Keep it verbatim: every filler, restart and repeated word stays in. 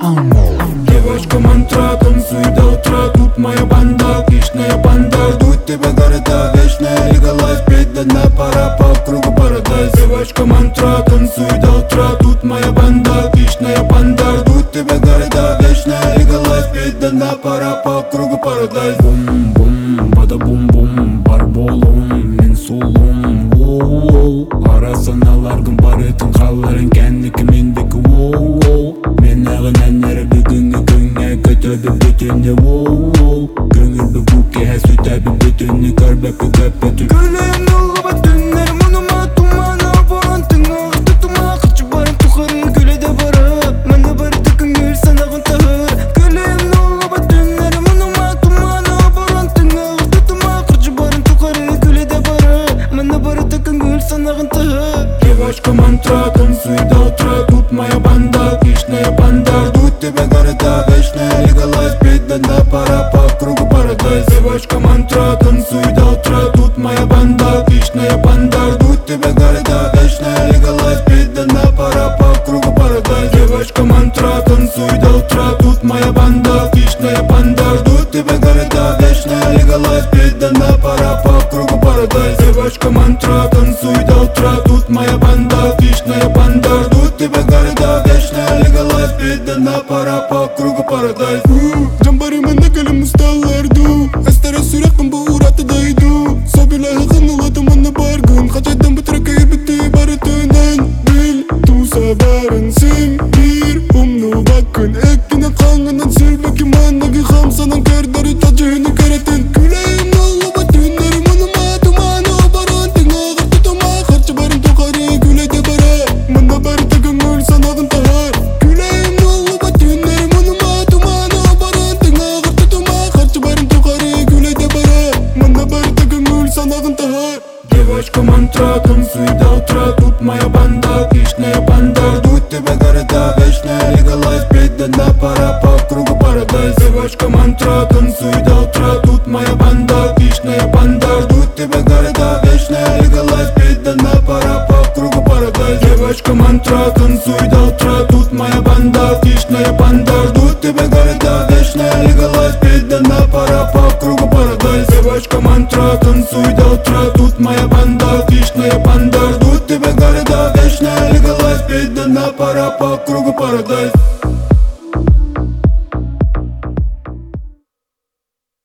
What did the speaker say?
Девочка мантра, танцуй до утра. Тут моя банда, хищная банда. Ждут тебя города, вечная легалайз. Петь до дна, пора по кругу парадайз. Девочка мантра, танцуй до утра. Тут моя банда, хищная банда. Ждут тебя города, вечная легалайз. Петь до дна, пора по кругу парадайз. Бум-бум, бада-бум-бум, бар болуң, мен сулум. Воу-воу, арасан аларгын барытын каларын кендики мендики. Воу-воу, мен агын әннері бүгінгі күнге көтөбі бүтүнү. Воу-воу, көңүлбү буке сүтөбі бүтүнү. Көрбөпү көпөтү Gülüm yolu batınlar munuma tumana boran tıngar tutuma kıçı barın tukarı güle de bara mana bar tıkın gül sanağın tahır Gülüm yolu batınlar munuma tumana boran tıngar tutuma kıçı barın tukarı güle de bara mana bar tıkın gül sanağın tahır Девочка мантра, танцуй до утра. Тут моя банда, хищная банда. Ждут тебя города, вечная легалайз. Петь до дна, пора по кругу парадайз. Девочка мантра, танцуй до утра. Тут моя банда, хищная банда. Ждут тебя города, вечная легалайз. Петь до дна, пора по кругу парадайз. Девочка мантра, танцуй до утра. Тут моя банда, хищная банда. Ждут тебя города, вечная легалайз. Петь до дна, пора по кругу парадайз. Девочка мантра, танцуй до утра. Тут моя банда, хищная банда. Ждут тебя города, вечная легалайз. Петь до дна, пора по кругу парадайз. Жамбарыма накалым усталарду Астара сүрәкпін бұл ұраты дайду Сабилайы қынылады мұны баргын Қачайдан бұтракай бітті бары түнен Біл туса барын сен бір Умну бакын әккені қаңынан Сілбәкі маннаги қамсанан Кәрдары тажыны кәретін Күләйім олы батындар мұныма Туманы баран тыңағыр тұтыма Қарчы барын тұқары күләйде бара Мұнда бары тәгін өл санағын тағар Күләйім олы батындар мұныма Туманы баран тыңағыр тұтыма Қарчы барын тұқары күләйде бара Мұнда бары тәгін өл санағын тағар Девочка мантра, танцуй до утра. Тут моя банда, хищная банда. Ждут тебя города, вечная легалайз. Петь до дна, пора по кругу парадайз. Девочка мантра, танцуй до утра. Тут моя банда, хищная банда. Ждут тебя города, вечная легалайз. Петь до дна, пора по кругу парадайз. Девочка мантра, танцуй до утра. Тут моя банда, хищная банда. Ждут тебя города, вечная легалайз. Петь до дна, пора по кругу парадайз. Девочка мантра, танцуй до утра. Тут моя банда, хищная банда. Ждут тебя города, вечная легалайз. Петь до дна, пора по кругу парадайз.